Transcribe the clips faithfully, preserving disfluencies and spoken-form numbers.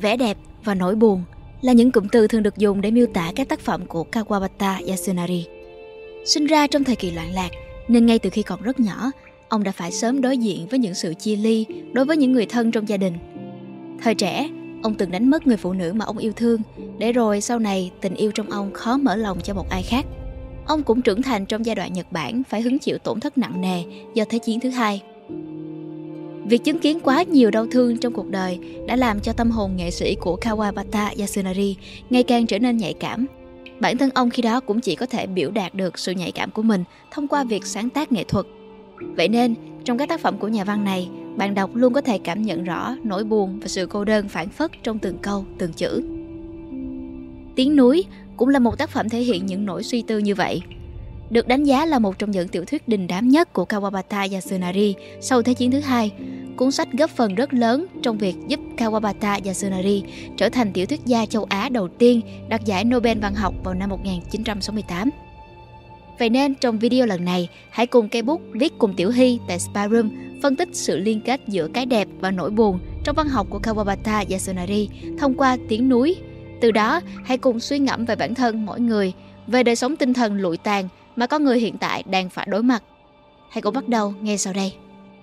vẻ đẹp và nỗi buồn là những cụm từ thường được dùng để miêu tả các tác phẩm của Kawabata Yasunari. Sinh ra trong thời kỳ loạn lạc, nên ngay từ khi còn rất nhỏ, ông đã phải sớm đối diện với những sự chia ly đối với những người thân trong gia đình. Thời trẻ, ông từng đánh mất người phụ nữ mà ông yêu thương, để rồi sau này tình yêu trong ông khó mở lòng cho một ai khác. Ông cũng trưởng thành trong giai đoạn Nhật Bản phải hứng chịu tổn thất nặng nề do Thế chiến thứ hai. Việc chứng kiến quá nhiều đau thương trong cuộc đời đã làm cho tâm hồn nghệ sĩ của Kawabata Yasunari ngày càng trở nên nhạy cảm. Bản thân ông khi đó cũng chỉ có thể biểu đạt được sự nhạy cảm của mình thông qua việc sáng tác nghệ thuật. Vậy nên, trong các tác phẩm của nhà văn này, bạn đọc luôn có thể cảm nhận rõ nỗi buồn và sự cô đơn phảng phất trong từng câu, từng chữ. Tiếng núi cũng là một tác phẩm thể hiện những nỗi suy tư như vậy. Được đánh giá là một trong những tiểu thuyết đình đám nhất của Kawabata Yasunari sau Thế chiến thứ hai, cuốn sách góp phần rất lớn trong việc giúp Kawabata Yasunari trở thành tiểu thuyết gia châu Á đầu tiên đạt giải Nobel văn học vào năm một nghìn chín trăm sáu mươi tám. Vậy nên trong video lần này, hãy cùng cây bút viết cùng Tiểu Hy tại Spy Room phân tích sự liên kết giữa cái đẹp và nỗi buồn trong văn học của Kawabata Yasunari thông qua tiếng núi. Từ đó, hãy cùng suy ngẫm về bản thân mỗi người, về đời sống tinh thần lụi tàn mà con người hiện tại đang phải đối mặt. Hãy cùng bắt đầu ngay sau đây.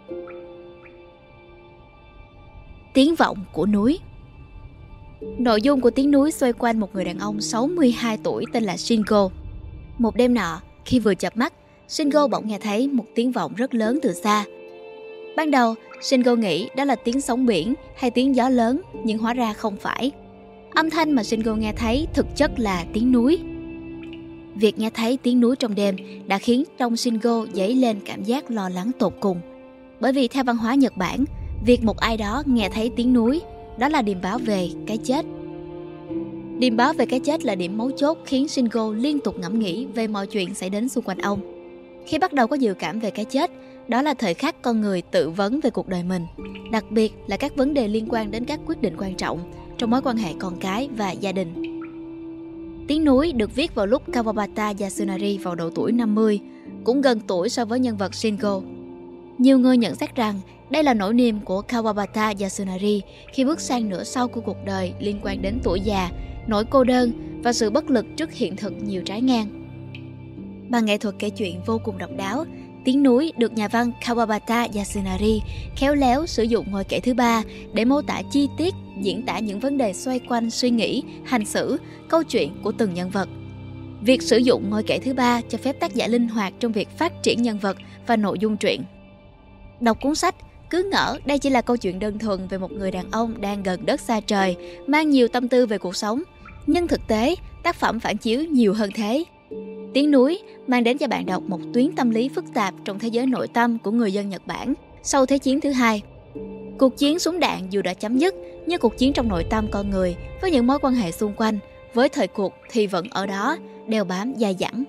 Tiếng vọng của núi. Nội dung của tiếng núi xoay quanh một người đàn ông sáu mươi hai tuổi tên là Shingo. Một đêm nọ, khi vừa chợp mắt, Shingo bỗng nghe thấy một tiếng vọng rất lớn từ xa. Ban đầu, Shingo nghĩ đó là tiếng sóng biển hay tiếng gió lớn, nhưng hóa ra không phải. Âm thanh mà Shingo nghe thấy thực chất là tiếng núi. Việc nghe thấy tiếng núi trong đêm đã khiến trong Shingo dấy lên cảm giác lo lắng tột cùng. Bởi vì theo văn hóa Nhật Bản, việc một ai đó nghe thấy tiếng núi, đó là điềm báo về cái chết. Điềm báo về cái chết là điểm mấu chốt khiến Shingo liên tục ngẫm nghĩ về mọi chuyện xảy đến xung quanh ông. Khi bắt đầu có dự cảm về cái chết, đó là thời khắc con người tự vấn về cuộc đời mình, đặc biệt là các vấn đề liên quan đến các quyết định quan trọng trong mối quan hệ con cái và gia đình. Tiếng núi được viết vào lúc Kawabata Yasunari vào độ tuổi năm mươi, cũng gần tuổi so với nhân vật Shingo. Nhiều người nhận xét rằng đây là nỗi niềm của Kawabata Yasunari khi bước sang nửa sau của cuộc đời liên quan đến tuổi già, nỗi cô đơn và sự bất lực trước hiện thực nhiều trái ngang. Bằng nghệ thuật kể chuyện vô cùng độc đáo, tiếng núi được nhà văn Kawabata Yasunari khéo léo sử dụng ngôi kể thứ ba để mô tả chi tiết, diễn tả những vấn đề xoay quanh suy nghĩ, hành xử, câu chuyện của từng nhân vật. Việc sử dụng ngôi kể thứ ba cho phép tác giả linh hoạt trong việc phát triển nhân vật và nội dung truyện. Đọc cuốn sách, cứ ngỡ đây chỉ là câu chuyện đơn thuần về một người đàn ông đang gần đất xa trời, mang nhiều tâm tư về cuộc sống. Nhưng thực tế, tác phẩm phản chiếu nhiều hơn thế. Tiếng núi mang đến cho bạn đọc một tuyến tâm lý phức tạp trong thế giới nội tâm của người dân Nhật Bản sau Thế chiến thứ hai. Cuộc chiến súng đạn dù đã chấm dứt, nhưng cuộc chiến trong nội tâm con người với những mối quan hệ xung quanh, với thời cuộc thì vẫn ở đó, đeo bám dai dẳng.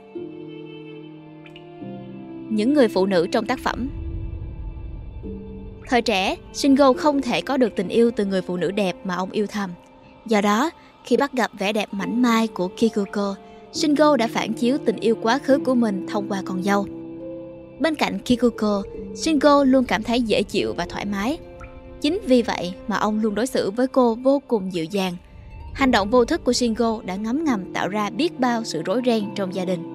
Những người phụ nữ trong tác phẩm. Thời trẻ, Shingo không thể có được tình yêu từ người phụ nữ đẹp mà ông yêu thầm. Do đó, khi bắt gặp vẻ đẹp mảnh mai của Kikuko, Shingo đã phản chiếu tình yêu quá khứ của mình thông qua con dâu. Bên cạnh Kikuko, Shingo luôn cảm thấy dễ chịu và thoải mái. Chính vì vậy mà ông luôn đối xử với cô vô cùng dịu dàng. Hành động vô thức của Shingo đã ngấm ngầm tạo ra biết bao sự rối ren trong gia đình.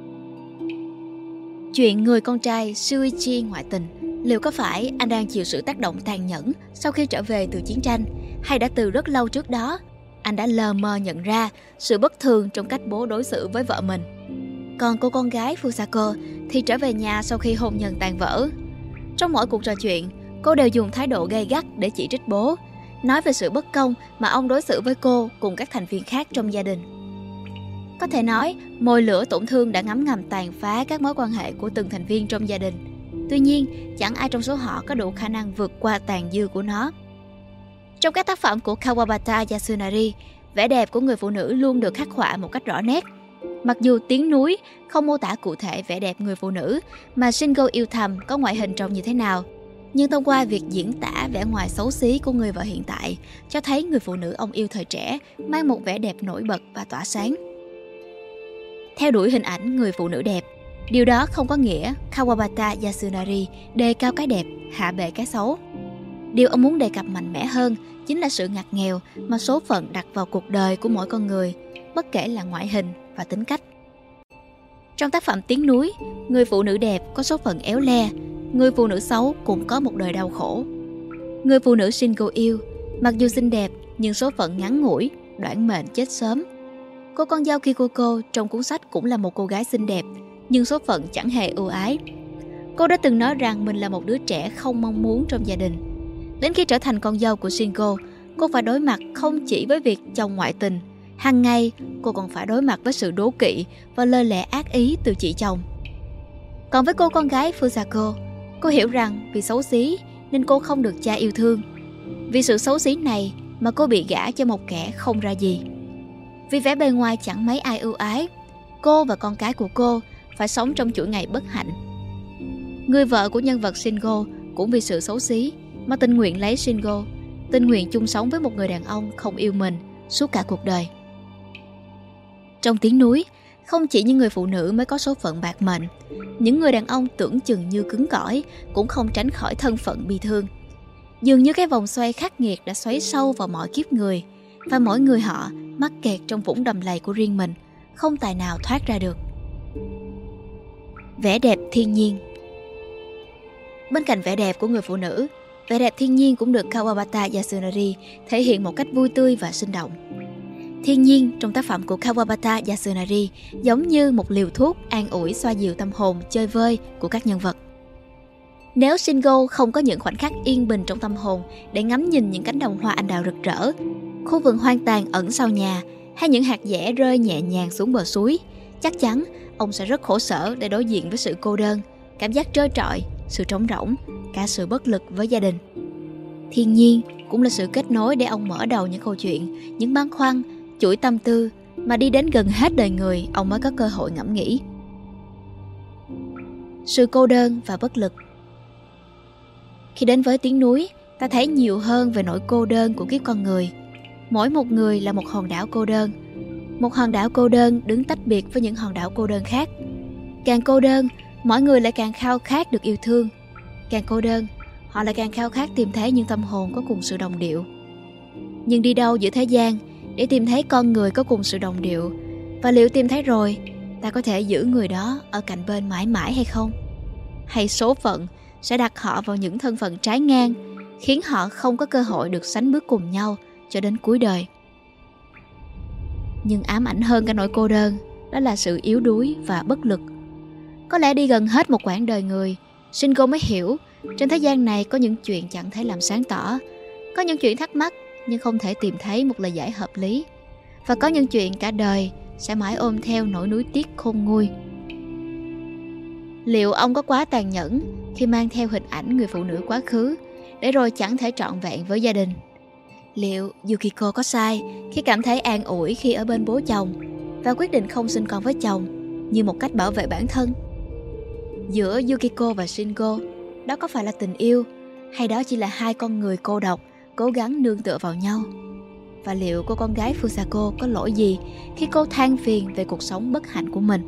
Chuyện người con trai Shuichi ngoại tình, liệu có phải anh đang chịu sự tác động tàn nhẫn sau khi trở về từ chiến tranh, hay đã từ rất lâu trước đó anh đã lờ mờ nhận ra sự bất thường trong cách bố đối xử với vợ mình? Còn cô con gái Fusako thì trở về nhà sau khi hôn nhân tan vỡ. Trong mỗi cuộc trò chuyện, cô đều dùng thái độ gay gắt để chỉ trích bố, nói về sự bất công mà ông đối xử với cô cùng các thành viên khác trong gia đình. Có thể nói, mồi lửa tổn thương đã ngấm ngầm tàn phá các mối quan hệ của từng thành viên trong gia đình. Tuy nhiên, chẳng ai trong số họ có đủ khả năng vượt qua tàn dư của nó. Trong các tác phẩm của Kawabata Yasunari, vẻ đẹp của người phụ nữ luôn được khắc họa một cách rõ nét. Mặc dù tiếng núi không mô tả cụ thể vẻ đẹp người phụ nữ mà Shingo yêu thầm có ngoại hình trông như thế nào, nhưng thông qua việc diễn tả vẻ ngoài xấu xí của người vợ hiện tại, cho thấy người phụ nữ ông yêu thời trẻ mang một vẻ đẹp nổi bật và tỏa sáng. Theo đuổi hình ảnh người phụ nữ đẹp, điều đó không có nghĩa Kawabata Yasunari đề cao cái đẹp, hạ bệ cái xấu. Điều ông muốn đề cập mạnh mẽ hơn chính là sự ngặt nghèo mà số phận đặt vào cuộc đời của mỗi con người, bất kể là ngoại hình và tính cách. Trong tác phẩm Tiếng Núi, người phụ nữ đẹp có số phận éo le, người phụ nữ xấu cũng có một đời đau khổ. Người phụ nữ Shingo yêu, mặc dù xinh đẹp nhưng số phận ngắn ngủi, đoản mệnh chết sớm. Cô con dâu Kikoko trong cuốn sách cũng là một cô gái xinh đẹp, nhưng số phận chẳng hề ưu ái. Cô đã từng nói rằng mình là một đứa trẻ không mong muốn trong gia đình. Đến khi trở thành con dâu của Shingo, cô phải đối mặt không chỉ với việc chồng ngoại tình. Hàng ngày, cô còn phải đối mặt với sự đố kỵ và lời lẽ ác ý từ chị chồng. Còn với cô con gái Fusako, cô hiểu rằng vì xấu xí nên cô không được cha yêu thương. Vì sự xấu xí này mà cô bị gả cho một kẻ không ra gì. Vì vẻ bề ngoài chẳng mấy ai ưu ái, cô và con cái của cô phải sống trong chuỗi ngày bất hạnh. Người vợ của nhân vật Shingo cũng vì sự xấu xí mà tình nguyện lấy Shingo, tình nguyện chung sống với một người đàn ông không yêu mình suốt cả cuộc đời. Trong Tiếng Núi, không chỉ những người phụ nữ mới có số phận bạc mệnh, những người đàn ông tưởng chừng như cứng cỏi cũng không tránh khỏi thân phận bi thương. Dường như cái vòng xoay khắc nghiệt đã xoáy sâu vào mọi kiếp người, và mỗi người họ mắc kẹt trong vũng đầm lầy của riêng mình, không tài nào thoát ra được. Vẻ đẹp thiên nhiên. Bên cạnh vẻ đẹp của người phụ nữ, vẻ đẹp thiên nhiên cũng được Kawabata Yasunari thể hiện một cách vui tươi và sinh động. Thiên nhiên trong tác phẩm của Kawabata Yasunari giống như một liều thuốc an ủi xoa dịu tâm hồn chơi vơi của các nhân vật. Nếu Shingo không có những khoảnh khắc yên bình trong tâm hồn để ngắm nhìn những cánh đồng hoa anh đào rực rỡ, khu vườn hoang tàn ẩn sau nhà, hay những hạt dẻ rơi nhẹ nhàng xuống bờ suối, chắc chắn ông sẽ rất khổ sở để đối diện với sự cô đơn, cảm giác trơ trọi, sự trống rỗng, cả sự bất lực với gia đình. Thiên nhiên cũng là sự kết nối để ông mở đầu những câu chuyện, những băn khoăn, chuỗi tâm tư mà đi đến gần hết đời người ông mới có cơ hội ngẫm nghĩ. Sự cô đơn và bất lực. Khi đến với Tiếng Núi, ta thấy nhiều hơn về nỗi cô đơn của kiếp con người. Mỗi một người là một hòn đảo cô đơn. Một hòn đảo cô đơn đứng tách biệt với những hòn đảo cô đơn khác. Càng cô đơn, mỗi người lại càng khao khát được yêu thương. Càng cô đơn, họ lại càng khao khát tìm thấy những tâm hồn có cùng sự đồng điệu. Nhưng đi đâu giữa thế gian để tìm thấy con người có cùng sự đồng điệu? Và liệu tìm thấy rồi, ta có thể giữ người đó ở cạnh bên mãi mãi hay không? Hay số phận sẽ đặt họ vào những thân phận trái ngang, khiến họ không có cơ hội được sánh bước cùng nhau cho đến cuối đời? Nhưng ám ảnh hơn cả nỗi cô đơn, đó là sự yếu đuối và bất lực. Có lẽ đi gần hết một quãng đời người, Shingo mới hiểu trên thế gian này có những chuyện chẳng thể làm sáng tỏ, có những chuyện thắc mắc nhưng không thể tìm thấy một lời giải hợp lý, và có những chuyện cả đời sẽ mãi ôm theo nỗi nuối tiếc khôn nguôi. Liệu ông có quá tàn nhẫn khi mang theo hình ảnh người phụ nữ quá khứ để rồi chẳng thể trọn vẹn với gia đình? Liệu Yukiko có sai khi cảm thấy an ủi khi ở bên bố chồng và quyết định không sinh con với chồng như một cách bảo vệ bản thân? Giữa Yukiko và Shingo, đó có phải là tình yêu, hay đó chỉ là hai con người cô độc cố gắng nương tựa vào nhau? Và liệu cô con gái Fusako có lỗi gì khi cô than phiền về cuộc sống bất hạnh của mình?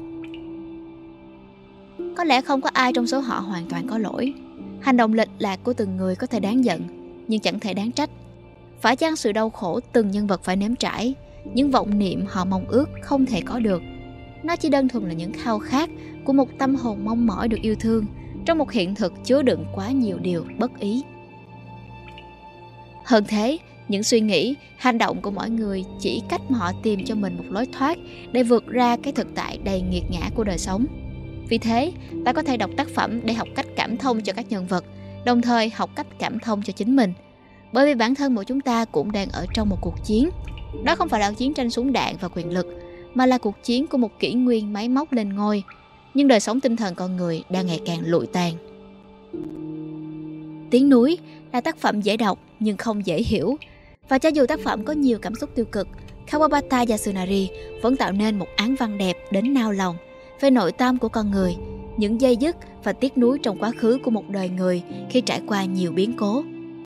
Có lẽ không có ai trong số họ hoàn toàn có lỗi. Hành động lệch lạc của từng người có thể đáng giận, nhưng chẳng thể đáng trách. Phải chăng sự đau khổ từng nhân vật phải nếm trải, những vọng niệm họ mong ước không thể có được, nó chỉ đơn thuần là những khao khát của một tâm hồn mong mỏi được yêu thương trong một hiện thực chứa đựng quá nhiều điều bất ý? Hơn thế, những suy nghĩ, hành động của mỗi người chỉ cách mà họ tìm cho mình một lối thoát để vượt ra cái thực tại đầy nghiệt ngã của đời sống. Vì thế, ta có thể đọc tác phẩm để học cách cảm thông cho các nhân vật, đồng thời học cách cảm thông cho chính mình. Bởi vì bản thân mỗi chúng ta cũng đang ở trong một cuộc chiến. Đó không phải là chiến tranh súng đạn và quyền lực, mà là cuộc chiến của một kỷ nguyên máy móc lên ngôi. Nhưng đời sống tinh thần con người đang ngày càng lụi tàn. Tiếng Núi là tác phẩm dễ đọc nhưng không dễ hiểu. Và cho dù tác phẩm có nhiều cảm xúc tiêu cực, Kawabata Yasunari vẫn tạo nên một án văn đẹp đến nao lòng về nội tâm của con người, những dây dứt và tiếc nuối trong quá khứ của một đời người khi trải qua nhiều biến cố.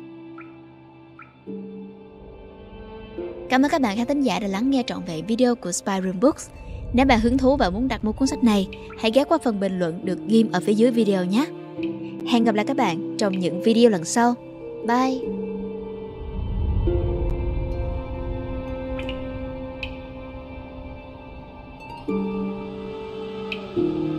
Cảm ơn các bạn khán thính giả đã lắng nghe trọn vẹn video của Spy Room Books. Nếu bạn hứng thú và muốn đặt mua cuốn sách này, hãy ghé qua phần bình luận được ghim ở phía dưới video nhé. Hẹn gặp lại các bạn trong những video lần sau. Bye! Thank you.